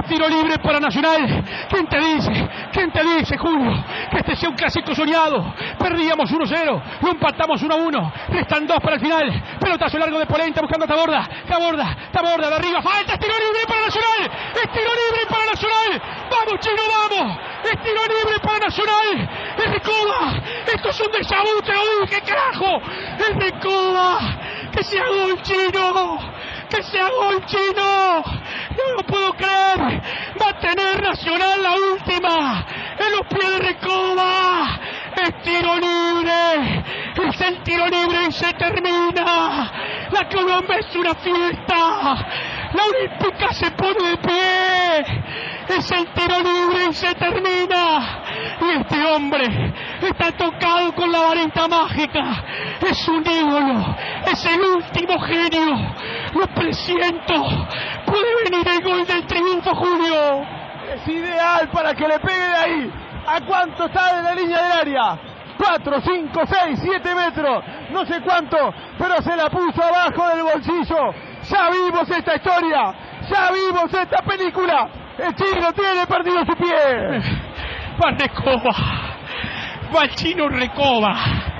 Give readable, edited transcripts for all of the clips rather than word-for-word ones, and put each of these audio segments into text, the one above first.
Tiro libre para Nacional. ¿Quién te dice, Julio, que este sea un clásico soñado? Perdíamos 1-0, lo empatamos 1-1, restan 2 para el final. Pelotazo largo de Polenta buscando a Taborda de arriba, falta, es tiro libre para Nacional, es tiro libre para Nacional. Vamos, Chino, vamos, es tiro libre para Nacional. Es Recoba, esto es un déjà vu, te lo dije, carajo. Es Recoba, que sea gol, Chino, que sea gol, Chino. No lo puedo creer. Va a tener Nacional la última en los pies de Recoba. Es tiro libre. Es el tiro libre y se termina. La Colombia es una fiesta. La Olímpica se pone de pie. Es el tiro libre y se termina. Y este hombre está tocado con la varita mágica. Es un ídolo. Es el último genio. Lo presiento. Puede venir el gol del triunfo, Julio. Es ideal para que le pegue de ahí. ¿A cuánto está de la línea del área? 4, 5, 6, 7 metros. No sé cuánto, pero se la puso abajo del bolsillo. Ya vimos esta historia. Ya vimos esta película. El Chino tiene perdido su pie. Va Recoba. Va el Chino Recoba.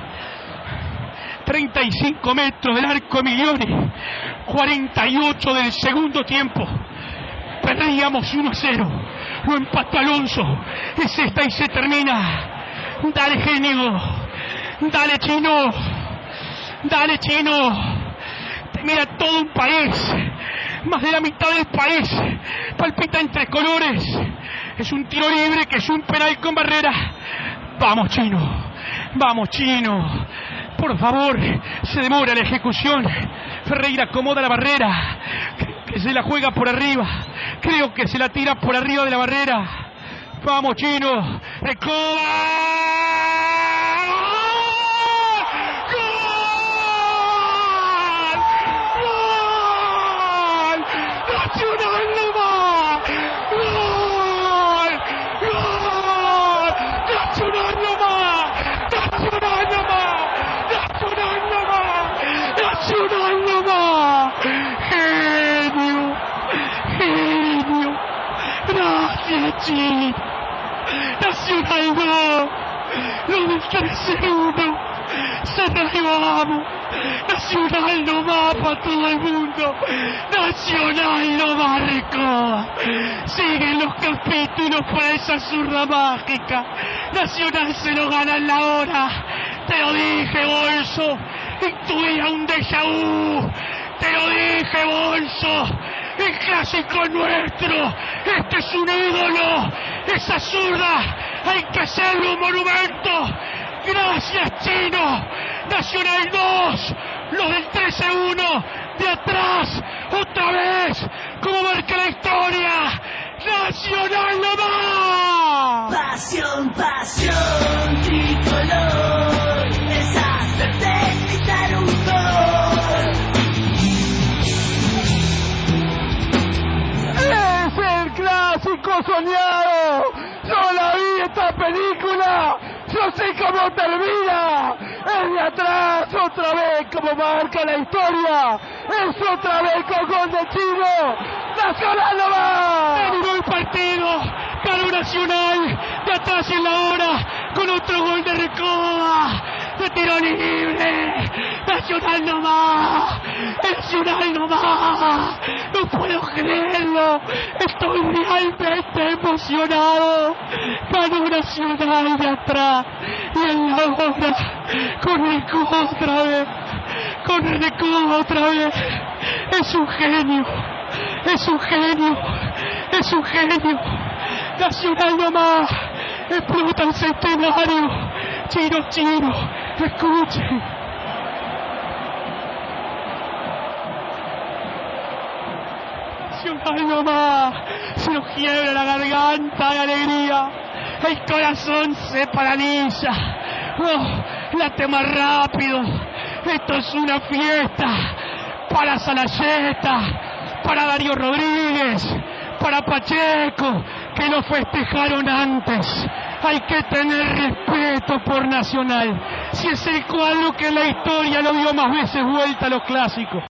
35 metros del arco de Milioni. 48 del segundo tiempo. Perdíamos 1-0. Lo empató Alonso. Es esta y se termina. Dale, genio. Dale, Chino. Dale, Chino. Te mira todo un país. Más de la mitad del país palpita en tres colores. Es un tiro libre que es un penal con barrera. Vamos, Chino. Vamos, Chino. Por favor, se demora la ejecución. Ferreira acomoda la barrera. Que se la juega por arriba. Creo que se la tira por arriba de la barrera. Vamos, Chino. Recoba. Chino, Nacional no, lo del 3-1, se derribamos, Nacional no va para todo el mundo, Nacional no va, Recoba, siguen los capítulos para esa zurda mágica, Nacional se lo gana en la hora, te lo dije, Bolso, intuía un déjà vu, te lo dije, Bolso. El clásico nuestro, este es un ídolo, esa zurda, hay que hacerle un monumento. Gracias, Chino. Nacional 2, los del 13-1, de atrás, otra vez, como marca la historia. Nacional no más. Pasión, pasión, tricolor, es hacerte gritar un gol. Clásico soñado. Yo la vi esta película. Yo sé cómo termina. Es de atrás, otra vez como marca la historia. Es otra vez con gol de Chino. Nacional no va. Terminó el partido. Ganó Nacional. De atrás en la hora. Con otro gol de Recoba. De tiro libre. Nacional no va. Nacional no va. No puedo creerlo. Estoy realmente emocionado. Ganó Nacional de atrás. Y en la hora. Con Recoba otra vez. Con Recoba otra vez. Es un genio. Es un genio. Es un genio. Nacional no más. Explota el centenario. Chino, Chino. Escuchen. Nacional no más. Se nos quiebra la garganta de alegría. El corazón se paraliza. Oh, late más rápido. Esto es una fiesta. Para Salayeta, para Darío Rodríguez, para Pacheco, que lo festejaron antes. Hay que tener respeto por Nacional. Si es el cuadro que en la historia lo dio más veces vuelta a los clásicos.